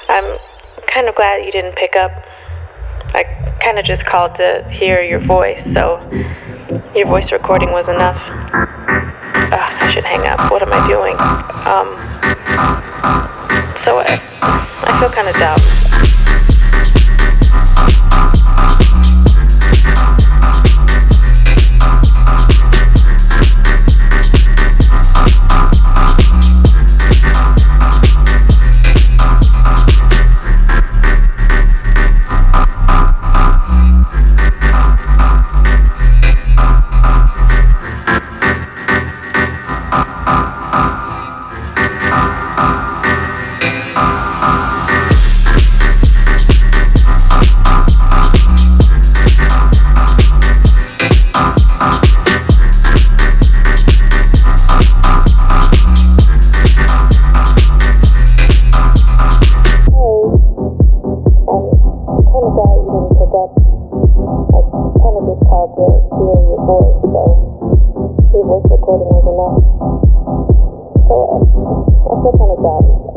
I'm kind of glad you didn't pick up. I kind of just called to hear your voice, so your voice recording was enough. I should hang up. What am I doing? So I feel kind of dumb. Recording was enough. So I feel kind of dumb.